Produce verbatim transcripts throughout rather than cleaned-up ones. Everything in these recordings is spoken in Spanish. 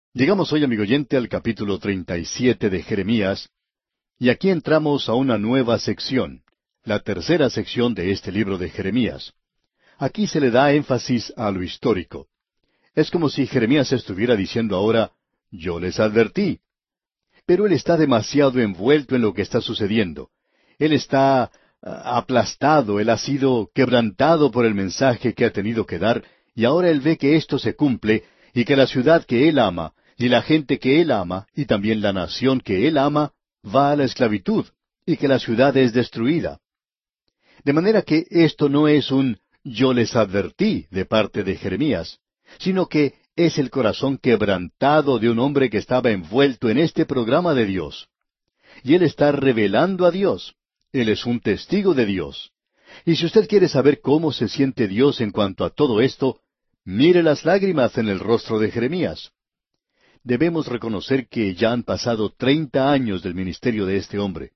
Llegamos hoy, amigo oyente, al capítulo treinta y siete de Jeremías, y aquí entramos a una nueva sección, la tercera sección de este libro de Jeremías. Aquí se le da énfasis a lo histórico. Es como si Jeremías estuviera diciendo ahora, yo les advertí. Pero él está demasiado envuelto en lo que está sucediendo. Él está ah, aplastado, él ha sido quebrantado por el mensaje que ha tenido que dar, y ahora él ve que esto se cumple, y que la ciudad que él ama, y la gente que él ama, y también la nación que él ama, va a la esclavitud, y que la ciudad es destruida. De manera que esto no es un yo les advertí de parte de Jeremías, sino que es el corazón quebrantado de un hombre que estaba envuelto en este programa de Dios. Y él está revelando a Dios. Él es un testigo de Dios. Y si usted quiere saber cómo se siente Dios en cuanto a todo esto, mire las lágrimas en el rostro de Jeremías. Debemos reconocer que ya han pasado treinta años del ministerio de este hombre.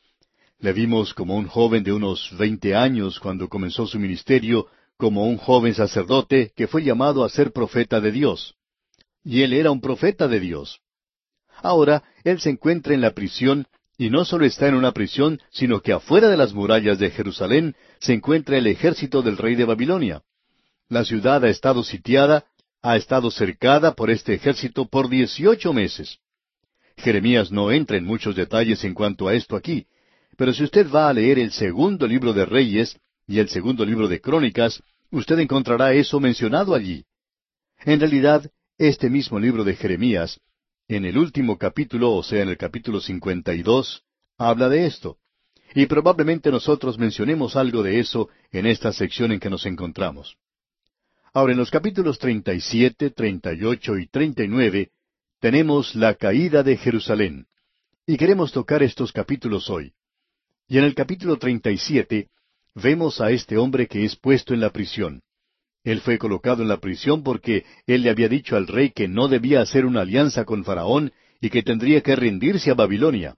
Le vimos como un joven de unos veinte años cuando comenzó su ministerio, como un joven sacerdote que fue llamado a ser profeta de Dios. Y él era un profeta de Dios. Ahora, él se encuentra en la prisión, y no solo está en una prisión, sino que afuera de las murallas de Jerusalén se encuentra el ejército del rey de Babilonia. La ciudad ha estado sitiada, ha estado cercada por este ejército por dieciocho meses. Jeremías no entra en muchos detalles en cuanto a esto aquí, pero si usted va a leer el segundo libro de Reyes y el segundo libro de Crónicas, usted encontrará eso mencionado allí. En realidad, este mismo libro de Jeremías, en el último capítulo, o sea, en el capítulo cincuenta y dos, habla de esto. Y probablemente nosotros mencionemos algo de eso en esta sección en que nos encontramos. Ahora, en los capítulos treinta y siete, treinta y ocho y treinta y nueve, tenemos la caída de Jerusalén. Y queremos tocar estos capítulos hoy. Y en el capítulo treinta y siete, vemos a este hombre que es puesto en la prisión. Él fue colocado en la prisión porque él le había dicho al rey que no debía hacer una alianza con Faraón y que tendría que rendirse a Babilonia.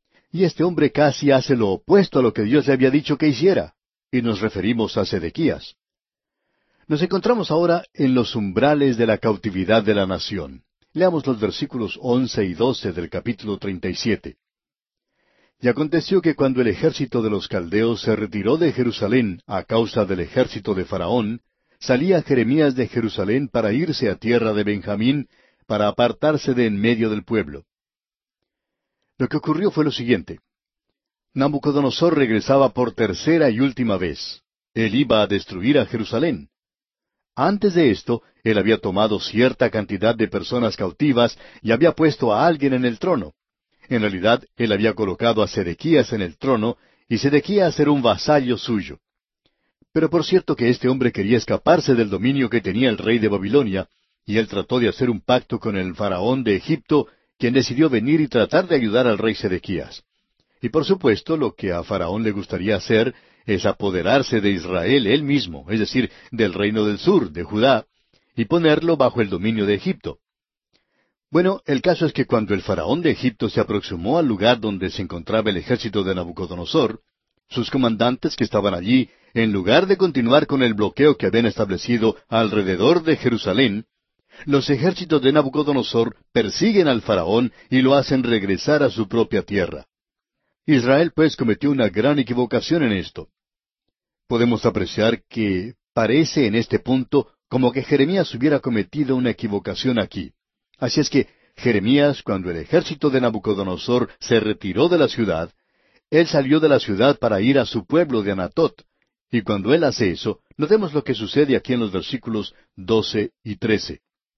Y este hombre casi hace lo opuesto a lo que Dios le había dicho que hiciera. Y nos referimos a Sedequías. Nos encontramos ahora en los umbrales de la cautividad de la nación. Leamos los versículos once y doce del capítulo treinta y siete. Y aconteció que cuando el ejército de los caldeos se retiró de Jerusalén a causa del ejército de Faraón, salía Jeremías de Jerusalén para irse a tierra de Benjamín, para apartarse de en medio del pueblo. Lo que ocurrió fue lo siguiente. Nabucodonosor regresaba por tercera y última vez. Él iba a destruir a Jerusalén. Antes de esto, él había tomado cierta cantidad de personas cautivas y había puesto a alguien en el trono. En realidad, él había colocado a Sedequías en el trono, y Sedequías era un vasallo suyo. Pero por cierto que este hombre quería escaparse del dominio que tenía el rey de Babilonia, y él trató de hacer un pacto con el faraón de Egipto, quien decidió venir y tratar de ayudar al rey Sedequías. Y por supuesto, lo que a Faraón le gustaría hacer es apoderarse de Israel él mismo, es decir, del reino del sur, de Judá, y ponerlo bajo el dominio de Egipto. Bueno, el caso es que cuando el faraón de Egipto se aproximó al lugar donde se encontraba el ejército de Nabucodonosor, sus comandantes que estaban allí, en lugar de continuar con el bloqueo que habían establecido alrededor de Jerusalén, los ejércitos de Nabucodonosor persiguen al faraón y lo hacen regresar a su propia tierra. Israel pues cometió una gran equivocación en esto. Podemos apreciar que parece en este punto como que Jeremías hubiera cometido una equivocación aquí. Así es que Jeremías, cuando el ejército de Nabucodonosor se retiró de la ciudad, él salió de la ciudad para ir a su pueblo de Anatot. Y cuando él hace eso, notemos lo que sucede aquí en los versículos doce y trece.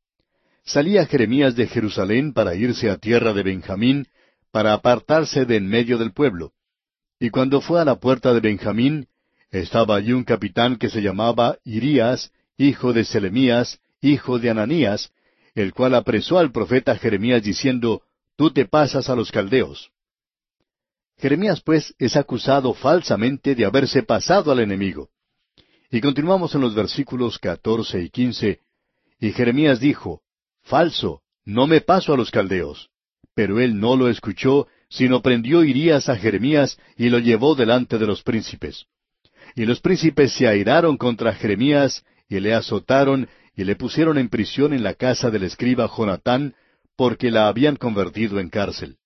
Salía Jeremías de Jerusalén para irse a tierra de Benjamín, para apartarse de en medio del pueblo. Y cuando fue a la puerta de Benjamín, estaba allí un capitán que se llamaba Irías, hijo de Selemías, hijo de Ananías, el cual apresó al profeta Jeremías diciendo, Tú te pasas a los caldeos. Jeremías, pues, es acusado falsamente de haberse pasado al enemigo. Y continuamos en los versículos catorce y quince. Y Jeremías dijo, Falso, no me paso a los caldeos. Pero él no lo escuchó, sino prendió Irías a Jeremías y lo llevó delante de los príncipes. Y los príncipes se airaron contra Jeremías, y le azotaron, y le pusieron en prisión en la casa del escriba Jonatán, porque la habían convertido en cárcel.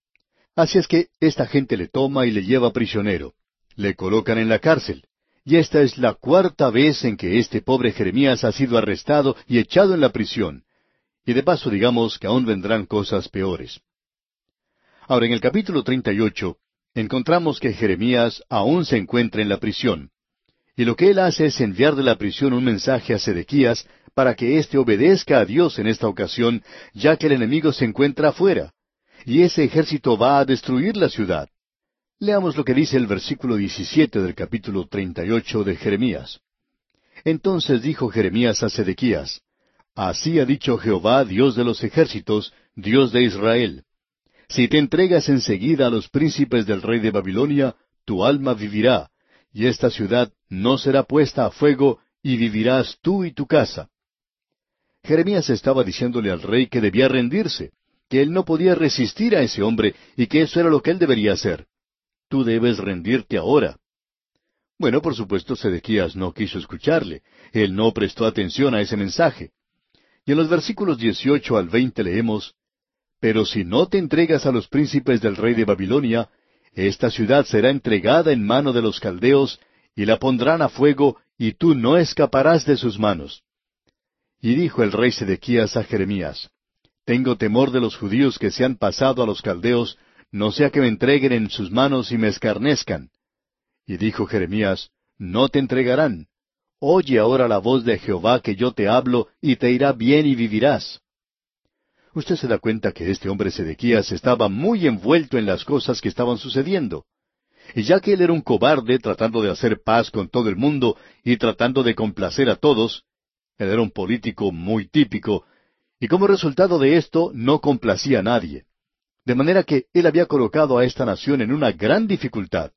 Así es que esta gente le toma y le lleva prisionero. Le colocan en la cárcel. Y esta es la cuarta vez en que este pobre Jeremías ha sido arrestado y echado en la prisión. Y de paso digamos que aún vendrán cosas peores. Ahora, en el capítulo treinta y ocho, encontramos que Jeremías aún se encuentra en la prisión. Y lo que él hace es enviar de la prisión un mensaje a Sedequías para que éste obedezca a Dios en esta ocasión, ya que el enemigo se encuentra afuera. Y ese ejército va a destruir la ciudad. Leamos lo que dice el versículo diecisiete del capítulo treinta y ocho de Jeremías. Entonces dijo Jeremías a Sedequías, Así ha dicho Jehová, Dios de los ejércitos, Dios de Israel. Si te entregas enseguida a los príncipes del rey de Babilonia, tu alma vivirá, y esta ciudad no será puesta a fuego, y vivirás tú y tu casa. Jeremías estaba diciéndole al rey que debía rendirse, que él no podía resistir a ese hombre, y que eso era lo que él debería hacer. Tú debes rendirte ahora. Bueno, por supuesto, Sedequías no quiso escucharle. Él no prestó atención a ese mensaje. Y en los versículos dieciocho al veinte leemos, Pero si no te entregas a los príncipes del rey de Babilonia, esta ciudad será entregada en mano de los caldeos, y la pondrán a fuego, y tú no escaparás de sus manos. Y dijo el rey Sedequías a Jeremías, Tengo temor de los judíos que se han pasado a los caldeos, no sea que me entreguen en sus manos y me escarnezcan. Y dijo Jeremías, No te entregarán. Oye ahora la voz de Jehová que yo te hablo, y te irá bien y vivirás. Usted se da cuenta que este hombre Sedequías estaba muy envuelto en las cosas que estaban sucediendo. Y ya que él era un cobarde tratando de hacer paz con todo el mundo y tratando de complacer a todos, él era un político muy típico, y como resultado de esto no complacía a nadie. De manera que él había colocado a esta nación en una gran dificultad.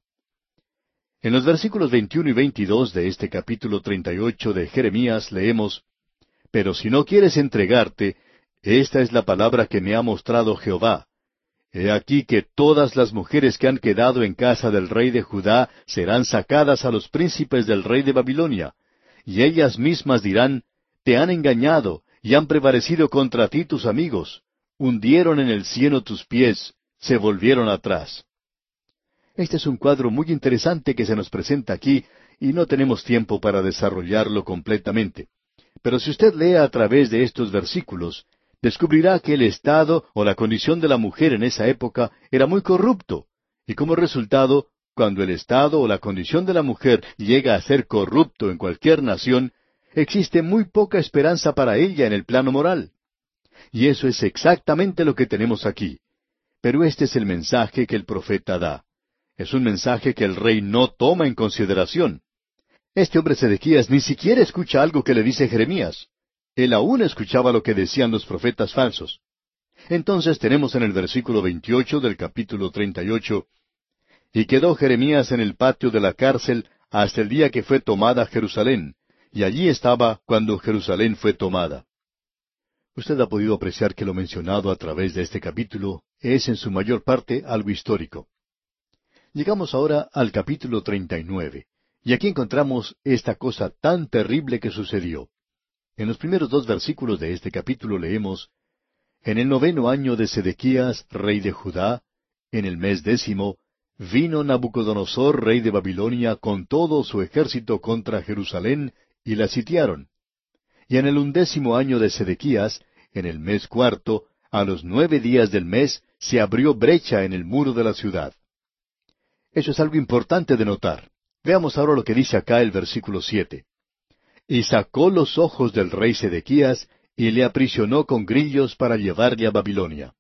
En los versículos veintiuno y veintidós de este capítulo treinta y ocho de Jeremías leemos, Pero si no quieres entregarte, esta es la palabra que me ha mostrado Jehová. He aquí que todas las mujeres que han quedado en casa del rey de Judá serán sacadas a los príncipes del rey de Babilonia, y ellas mismas dirán, Te han engañado, y han prevalecido contra ti tus amigos, hundieron en el cieno tus pies, se volvieron atrás. Este es un cuadro muy interesante que se nos presenta aquí, y no tenemos tiempo para desarrollarlo completamente. Pero si usted lee a través de estos versículos, descubrirá que el estado o la condición de la mujer en esa época era muy corrupto, y como resultado, cuando el estado o la condición de la mujer llega a ser corrupto en cualquier nación, existe muy poca esperanza para ella en el plano moral. Y eso es exactamente lo que tenemos aquí. Pero este es el mensaje que el profeta da. Es un mensaje que el rey no toma en consideración. Este hombre Sedequías ni siquiera escucha algo que le dice Jeremías. Él aún escuchaba lo que decían los profetas falsos. Entonces tenemos en el versículo veintiocho del capítulo treinta y ocho, Y quedó Jeremías en el patio de la cárcel hasta el día que fue tomada Jerusalén, y allí estaba cuando Jerusalén fue tomada. Usted ha podido apreciar que lo mencionado a través de este capítulo es en su mayor parte algo histórico. Llegamos ahora al capítulo treinta y nueve, y aquí encontramos esta cosa tan terrible que sucedió. En los primeros dos versículos de este capítulo leemos, En el noveno año de Sedequías, rey de Judá, en el mes décimo, vino Nabucodonosor, rey de Babilonia, con todo su ejército contra Jerusalén, y la sitiaron. Y en el undécimo año de Sedequías, en el mes cuarto, a los nueve días del mes, se abrió brecha en el muro de la ciudad. Eso es algo importante de notar. Veamos ahora lo que dice acá el versículo siete. Y sacó los ojos del rey Sedequías, y le aprisionó con grillos para llevarle a Babilonia.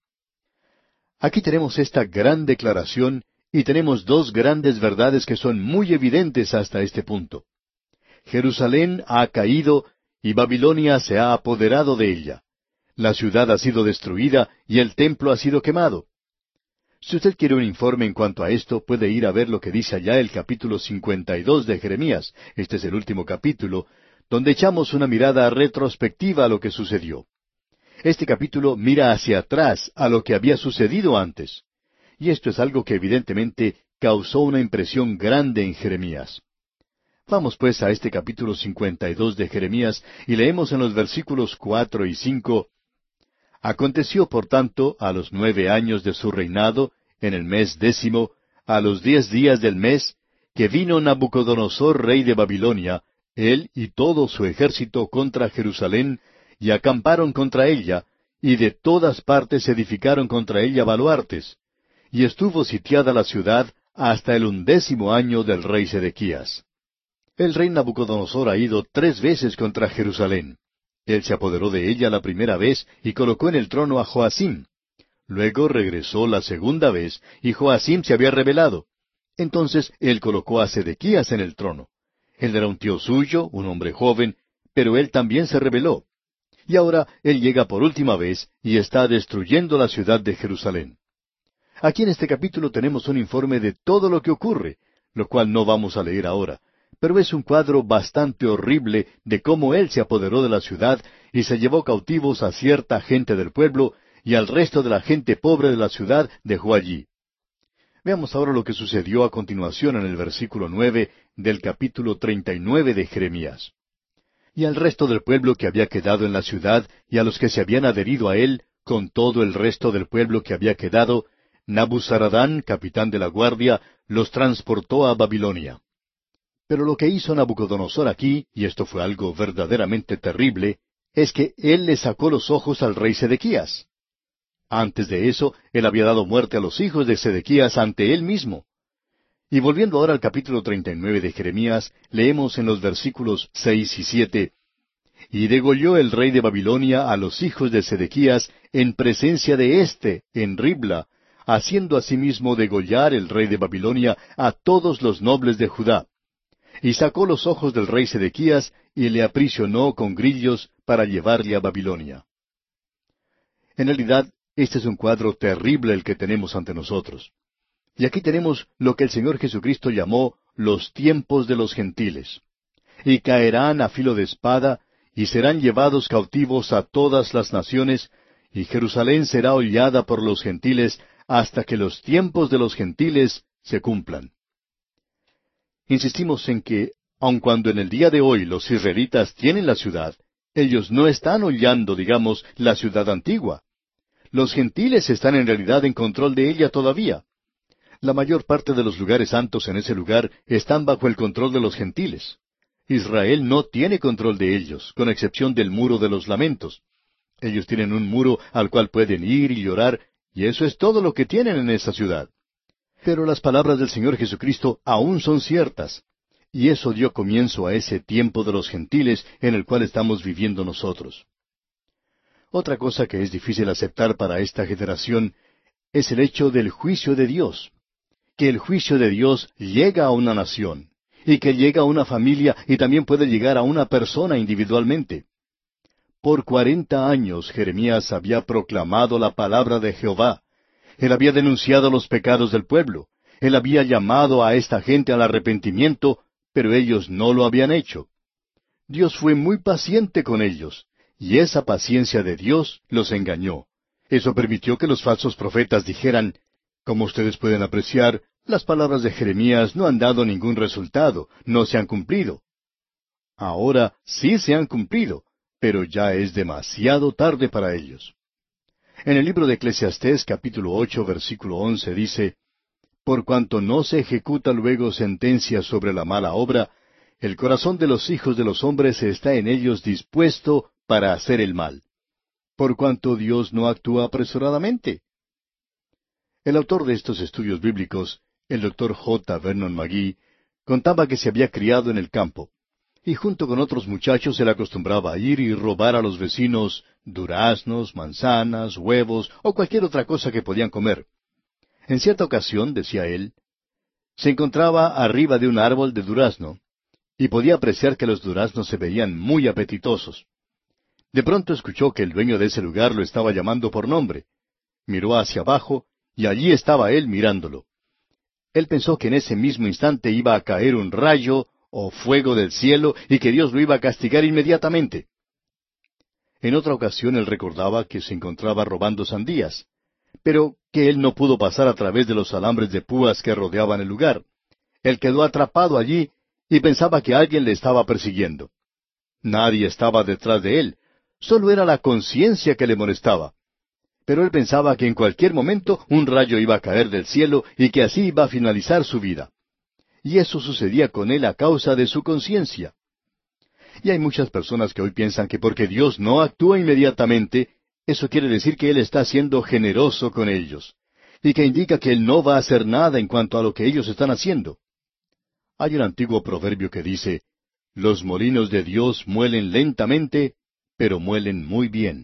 Aquí tenemos esta gran declaración, y tenemos dos grandes verdades que son muy evidentes hasta este punto. Jerusalén ha caído, y Babilonia se ha apoderado de ella. La ciudad ha sido destruida, y el templo ha sido quemado. Si usted quiere un informe en cuanto a esto, puede ir a ver lo que dice allá el capítulo cincuenta y dos de Jeremías. Este es el último capítulo, donde echamos una mirada retrospectiva a lo que sucedió. Este capítulo mira hacia atrás a lo que había sucedido antes. Y esto es algo que evidentemente causó una impresión grande en Jeremías. Vamos pues a este capítulo cincuenta y dos de Jeremías y leemos en los versículos cuatro y cinco, Aconteció, por tanto, a los nueve años de su reinado, en el mes décimo, a los diez días del mes, que vino Nabucodonosor, rey de Babilonia, él y todo su ejército contra Jerusalén, y acamparon contra ella, y de todas partes edificaron contra ella baluartes. Y estuvo sitiada la ciudad hasta el undécimo año del rey Sedequías. El rey Nabucodonosor ha ido tres veces contra Jerusalén. Él se apoderó de ella la primera vez y colocó en el trono a Joacim. Luego regresó la segunda vez y Joacim se había rebelado. Entonces él colocó a Sedequías en el trono. Él era un tío suyo, un hombre joven, pero él también se rebeló. Y ahora él llega por última vez y está destruyendo la ciudad de Jerusalén. Aquí en este capítulo tenemos un informe de todo lo que ocurre, lo cual no vamos a leer ahora, pero es un cuadro bastante horrible de cómo él se apoderó de la ciudad y se llevó cautivos a cierta gente del pueblo, y al resto de la gente pobre de la ciudad dejó allí. Veamos ahora lo que sucedió a continuación en el versículo nueve del capítulo treinta y nueve de Jeremías. Y al resto del pueblo que había quedado en la ciudad, y a los que se habían adherido a él, con todo el resto del pueblo que había quedado, Nabuzaradán, capitán de la guardia, los transportó a Babilonia. Pero lo que hizo Nabucodonosor aquí, y esto fue algo verdaderamente terrible, es que él le sacó los ojos al rey Sedequías. Antes de eso, él había dado muerte a los hijos de Sedequías ante él mismo. Y volviendo ahora al capítulo treinta y nueve de Jeremías, leemos en los versículos seis y siete, «Y degolló el rey de Babilonia a los hijos de Sedequías en presencia de éste, en Ribla, haciendo asimismo degollar el rey de Babilonia a todos los nobles de Judá. Y sacó los ojos del rey Sedequías y le aprisionó con grillos para llevarle a Babilonia». En realidad, este es un cuadro terrible el que tenemos ante nosotros. Y aquí tenemos lo que el Señor Jesucristo llamó los tiempos de los gentiles. Y caerán a filo de espada, y serán llevados cautivos a todas las naciones, y Jerusalén será hollada por los gentiles hasta que los tiempos de los gentiles se cumplan. Insistimos en que, aun cuando en el día de hoy los israelitas tienen la ciudad, ellos no están hollando, digamos, la ciudad antigua. Los gentiles están en realidad en control de ella todavía. La mayor parte de los lugares santos en ese lugar están bajo el control de los gentiles. Israel no tiene control de ellos, con excepción del muro de los lamentos. Ellos tienen un muro al cual pueden ir y llorar, y eso es todo lo que tienen en esa ciudad. Pero las palabras del Señor Jesucristo aún son ciertas, y eso dio comienzo a ese tiempo de los gentiles en el cual estamos viviendo nosotros. Otra cosa que es difícil aceptar para esta generación es el hecho del juicio de Dios. Que el juicio de Dios llega a una nación, y que llega a una familia y también puede llegar a una persona individualmente. Por cuarenta años Jeremías había proclamado la palabra de Jehová. Él había denunciado los pecados del pueblo. Él había llamado a esta gente al arrepentimiento, pero ellos no lo habían hecho. Dios fue muy paciente con ellos, y esa paciencia de Dios los engañó. Eso permitió que los falsos profetas dijeran, como ustedes pueden apreciar, las palabras de Jeremías no han dado ningún resultado, no se han cumplido. Ahora sí se han cumplido, pero ya es demasiado tarde para ellos. En el libro de Eclesiastés, capítulo ocho, versículo once, dice, «Por cuanto no se ejecuta luego sentencia sobre la mala obra, el corazón de los hijos de los hombres está en ellos dispuesto para hacer el mal. Por cuanto Dios no actúa apresuradamente». El autor de estos estudios bíblicos, el doctor J. Vernon McGee, contaba que se había criado en el campo, y junto con otros muchachos él acostumbraba a ir y robar a los vecinos duraznos, manzanas, huevos o cualquier otra cosa que podían comer. En cierta ocasión, decía él, se encontraba arriba de un árbol de durazno, y podía apreciar que los duraznos se veían muy apetitosos. De pronto escuchó que el dueño de ese lugar lo estaba llamando por nombre. Miró hacia abajo, y allí estaba él mirándolo. Él pensó que en ese mismo instante iba a caer un rayo o fuego del cielo y que Dios lo iba a castigar inmediatamente. En otra ocasión él recordaba que se encontraba robando sandías, pero que él no pudo pasar a través de los alambres de púas que rodeaban el lugar. Él quedó atrapado allí y pensaba que alguien le estaba persiguiendo. Nadie estaba detrás de él, solo era la conciencia que le molestaba. Pero él pensaba que en cualquier momento un rayo iba a caer del cielo y que así iba a finalizar su vida. Y eso sucedía con él a causa de su conciencia. Y hay muchas personas que hoy piensan que porque Dios no actúa inmediatamente, eso quiere decir que Él está siendo generoso con ellos, y que indica que Él no va a hacer nada en cuanto a lo que ellos están haciendo. Hay un antiguo proverbio que dice, los molinos de Dios muelen lentamente, pero muelen muy bien.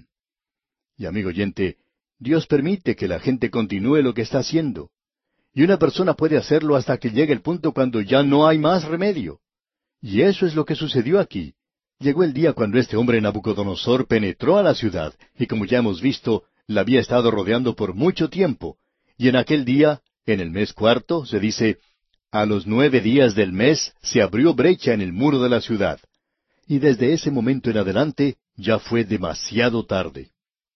Y amigo oyente, Dios permite que la gente continúe lo que está haciendo. Y una persona puede hacerlo hasta que llegue el punto cuando ya no hay más remedio. Y eso es lo que sucedió aquí. Llegó el día cuando este hombre Nabucodonosor penetró a la ciudad, y como ya hemos visto, la había estado rodeando por mucho tiempo. Y en aquel día, en el mes cuarto, se dice, a los nueve días del mes se abrió brecha en el muro de la ciudad. Y desde ese momento en adelante ya fue demasiado tarde.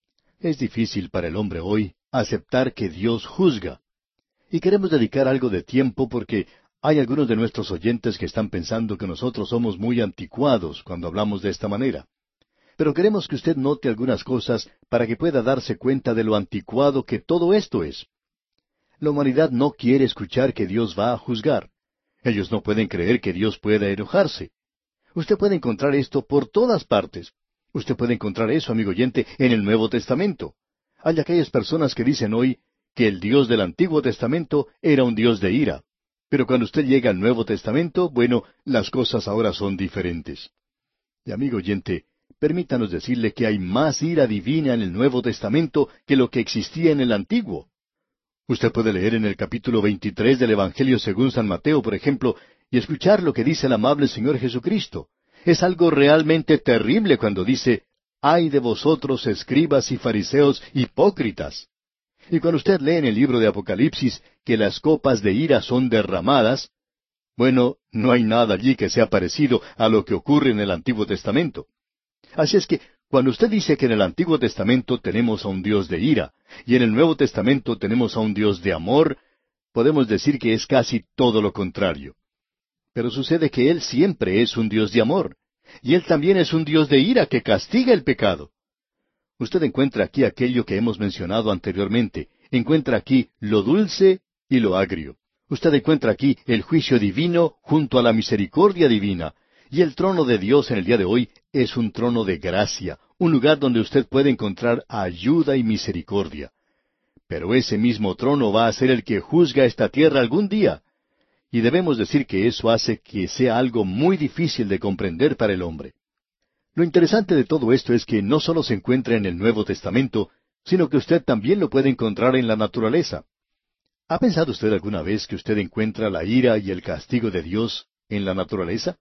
Es difícil para el hombre hoy aceptar que Dios juzga. Y queremos dedicar algo de tiempo porque hay algunos de nuestros oyentes que están pensando que nosotros somos muy anticuados cuando hablamos de esta manera. Pero queremos que usted note algunas cosas para que pueda darse cuenta de lo anticuado que todo esto es. La humanidad no quiere escuchar que Dios va a juzgar. Ellos no pueden creer que Dios pueda enojarse. Usted puede encontrar esto por todas partes. Usted puede encontrar eso, amigo oyente, en el Nuevo Testamento. Hay aquellas personas que dicen hoy que el Dios del Antiguo Testamento era un Dios de ira. Pero cuando usted llega al Nuevo Testamento, bueno, las cosas ahora son diferentes. Y amigo oyente, permítanos decirle que hay más ira divina en el Nuevo Testamento que lo que existía en el Antiguo. Usted puede leer en el capítulo veintitrés del Evangelio según San Mateo, por ejemplo, y escuchar lo que dice el amable Señor Jesucristo. Es algo realmente terrible cuando dice, ¡ay de vosotros, escribas y fariseos hipócritas! Y cuando usted lee en el libro de Apocalipsis que las copas de ira son derramadas, bueno, no hay nada allí que sea parecido a lo que ocurre en el Antiguo Testamento. Así es que, cuando usted dice que en el Antiguo Testamento tenemos a un Dios de ira, y en el Nuevo Testamento tenemos a un Dios de amor, podemos decir que es casi todo lo contrario. Pero sucede que Él siempre es un Dios de amor, y Él también es un Dios de ira que castiga el pecado. Usted encuentra aquí aquello que hemos mencionado anteriormente, encuentra aquí lo dulce y lo agrio. Usted encuentra aquí el juicio divino junto a la misericordia divina, y el trono de Dios en el día de hoy es un trono de gracia, un lugar donde usted puede encontrar ayuda y misericordia. Pero ese mismo trono va a ser el que juzga esta tierra algún día. Y debemos decir que eso hace que sea algo muy difícil de comprender para el hombre. Lo interesante de todo esto es que no solo se encuentra en el Nuevo Testamento, sino que usted también lo puede encontrar en la naturaleza. ¿Ha pensado usted alguna vez que usted encuentra la ira y el castigo de Dios en la naturaleza?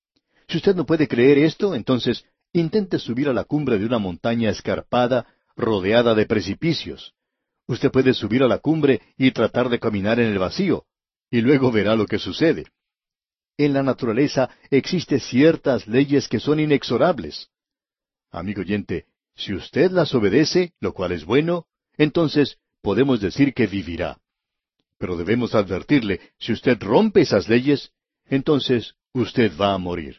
Si usted no puede creer esto, entonces intente subir a la cumbre de una montaña escarpada, rodeada de precipicios. Usted puede subir a la cumbre y tratar de caminar en el vacío, y luego verá lo que sucede. En la naturaleza existen ciertas leyes que son inexorables. Amigo oyente, si usted las obedece, lo cual es bueno, entonces podemos decir que vivirá. Pero debemos advertirle, si usted rompe esas leyes, entonces usted va a morir.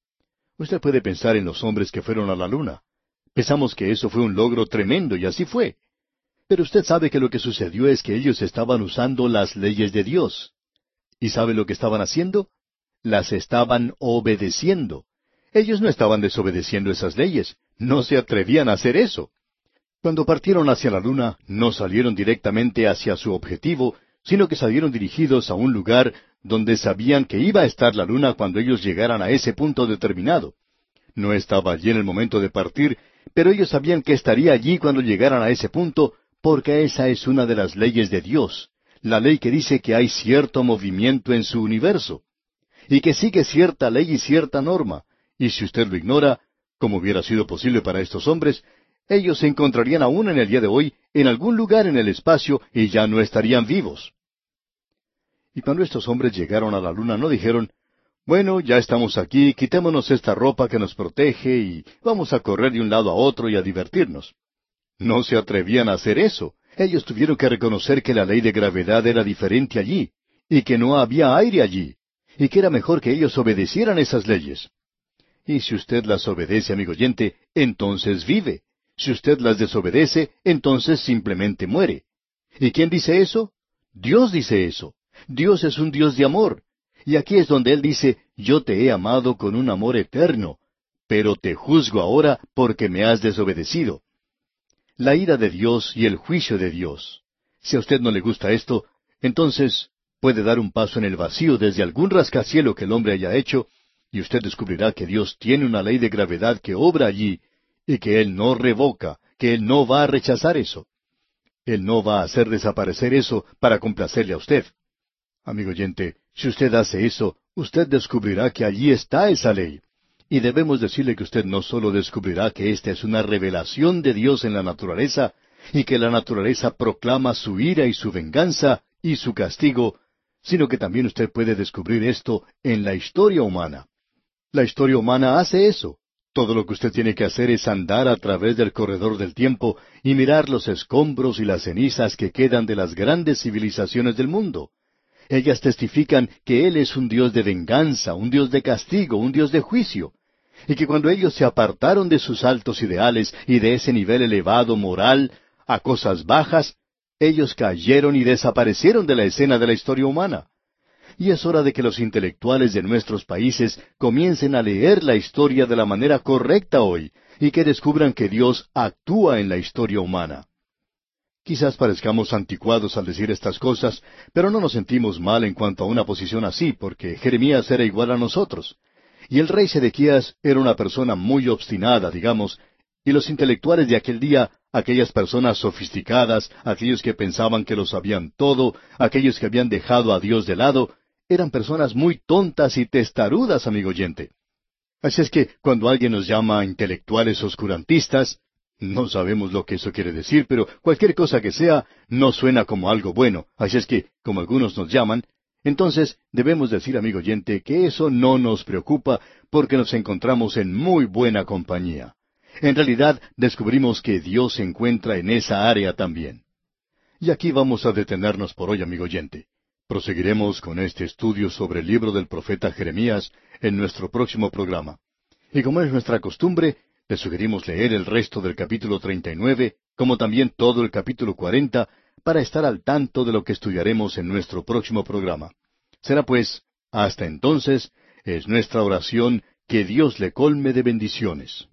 Usted puede pensar en los hombres que fueron a la luna. Pensamos que eso fue un logro tremendo, y así fue. Pero usted sabe que lo que sucedió es que ellos estaban usando las leyes de Dios. ¿Y sabe lo que estaban haciendo? Las estaban obedeciendo. Ellos no estaban desobedeciendo esas leyes. No se atrevían a hacer eso. Cuando partieron hacia la luna, no salieron directamente hacia su objetivo, sino que salieron dirigidos a un lugar donde sabían que iba a estar la luna cuando ellos llegaran a ese punto determinado. No estaba allí en el momento de partir, pero ellos sabían que estaría allí cuando llegaran a ese punto, porque esa es una de las leyes de Dios, la ley que dice que hay cierto movimiento en su universo, y que sigue cierta ley y cierta norma, y si usted lo ignora, como hubiera sido posible para estos hombres, ellos se encontrarían aún en el día de hoy en algún lugar en el espacio y ya no estarían vivos. Y cuando estos hombres llegaron a la luna no dijeron, bueno, ya estamos aquí, quitémonos esta ropa que nos protege y vamos a correr de un lado a otro y a divertirnos. No se atrevían a hacer eso. Ellos tuvieron que reconocer que la ley de gravedad era diferente allí, y que no había aire allí, y que era mejor que ellos obedecieran esas leyes. Y si usted las obedece, amigo oyente, entonces vive. Si usted las desobedece, entonces simplemente muere. ¿Y quién dice eso? Dios dice eso. Dios es un Dios de amor. Y aquí es donde Él dice, yo te he amado con un amor eterno, pero te juzgo ahora porque me has desobedecido. La ira de Dios y el juicio de Dios. Si a usted no le gusta esto, entonces puede dar un paso en el vacío desde algún rascacielos que el hombre haya hecho, y usted descubrirá que Dios tiene una ley de gravedad que obra allí, y que Él no revoca, que Él no va a rechazar eso. Él no va a hacer desaparecer eso para complacerle a usted. Amigo oyente, si usted hace eso, usted descubrirá que allí está esa ley. Y debemos decirle que usted no solo descubrirá que esta es una revelación de Dios en la naturaleza, y que la naturaleza proclama su ira y su venganza y su castigo, sino que también usted puede descubrir esto en la historia humana. La historia humana hace eso. Todo lo que usted tiene que hacer es andar a través del corredor del tiempo y mirar los escombros y las cenizas que quedan de las grandes civilizaciones del mundo. Ellas testifican que Él es un Dios de venganza, un Dios de castigo, un Dios de juicio, y que cuando ellos se apartaron de sus altos ideales y de ese nivel elevado moral a cosas bajas, ellos cayeron y desaparecieron de la escena de la historia humana. Y es hora de que los intelectuales de nuestros países comiencen a leer la historia de la manera correcta hoy, y que descubran que Dios actúa en la historia humana. Quizás parezcamos anticuados al decir estas cosas, pero no nos sentimos mal en cuanto a una posición así, porque Jeremías era igual a nosotros. Y el rey Sedequías era una persona muy obstinada, digamos, y los intelectuales de aquel día, aquellas personas sofisticadas, aquellos que pensaban que lo sabían todo, aquellos que habían dejado a Dios de lado, eran personas muy tontas y testarudas, amigo oyente. Así es que cuando alguien nos llama intelectuales oscurantistas, no sabemos lo que eso quiere decir, pero cualquier cosa que sea, no suena como algo bueno. Así es que, como algunos nos llaman, entonces debemos decir, amigo oyente, que eso no nos preocupa porque nos encontramos en muy buena compañía. En realidad, descubrimos que Dios se encuentra en esa área también. Y aquí vamos a detenernos por hoy, amigo oyente. Proseguiremos con este estudio sobre el libro del profeta Jeremías en nuestro próximo programa. Y como es nuestra costumbre, le sugerimos leer el resto del capítulo treinta y nueve, como también todo el capítulo cuarenta, para estar al tanto de lo que estudiaremos en nuestro próximo programa. Será pues, hasta entonces, es nuestra oración que Dios le colme de bendiciones.